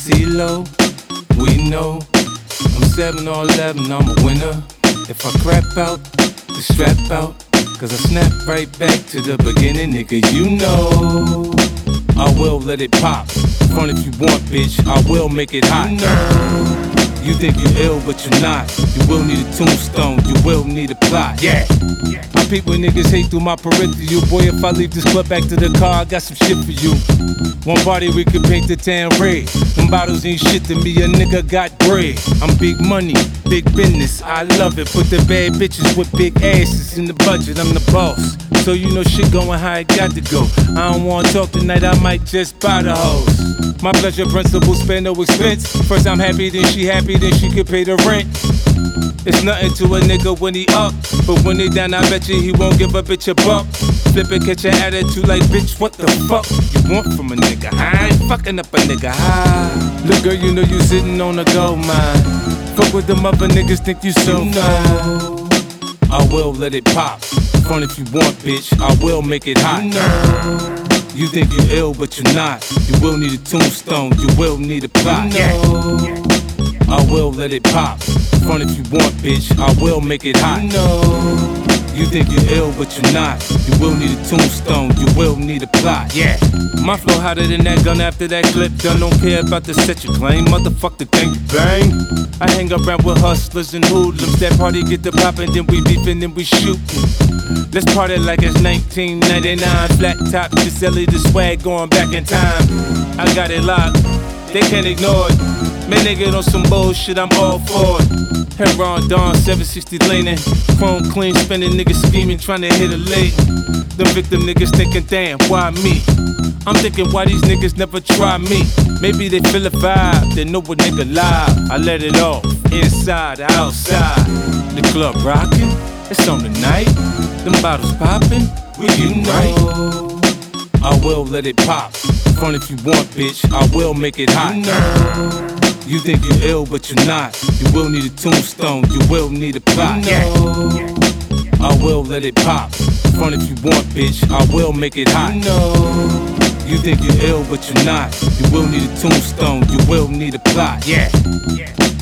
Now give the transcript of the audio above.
CeeLo, we know. I'm 7 or 11, I'm a winner. If I crap out, the strap out. Cause I snap right back to the beginning, nigga, you know. I will let it pop. Front if you want, bitch, I will make it hot. You think you ill, but you're not. You will need a tombstone, you will need a plot. Yeah. I peep when niggas hate through my peripheral. Boy, if I leave this club back to the car, I got some shit for you. One party we could paint the town red. Them bottles ain't shit to me, a nigga got bread. I'm big money, big business, I love it. Put the bad bitches with big asses in the budget, I'm the boss. So you know shit going how it got to go. I don't wanna talk tonight, I might just buy the hoes. My pleasure principle, spare no expense. First I'm happy, then she happy, then she could pay the rent. It's nothing to a nigga when he up, but when he down, I bet you he won't give a bitch a buck. Flip it, catch your attitude like, bitch, what the fuck you want from a nigga? I ain't fucking up a nigga. Look, girl, you know you sitting on a gold mine. Fuck with them other niggas, think you so fine. I will let it pop. Front if you want, bitch, I will make it hot. You think you ill, but you're not. You will need a tombstone, you will need a plot. I will let it pop. Front if you want, bitch, I will make it hot. You think you ill, but you're not. You will need a tombstone, you will need a plot. Yeah. My flow hotter than that gun after that clip done. Don't care about the set you claim, motherfucker, think you bang. I hang around with hustlers and hoodlums. That party get the poppin', then we beefin', then we shootin'. Let's party like it's 1999. Flat top, Giselle, the swag going back in time. I got it locked, they can't ignore it. Man, nigga on some bullshit, I'm all for it. Heron, Dawn, 760 laning. Chrome clean, spinning niggas scheming, trying to hit a lick. The victim niggas thinking, damn, why me? I'm thinking, why these niggas never try me? Maybe they feel a vibe, they know a nigga live. I let it off, inside, outside. The club rockin', it's on tonight. Them bottles poppin', we unite. I will let it pop. Front if you want, bitch, I will make it hot. You think you ill, but you're not. You will need a tombstone, you will need a plot. I will let it pop. Front if you want, bitch, I will make it hot. You think you ill, but you're not. You will need a tombstone, you will need a plot. Yeah.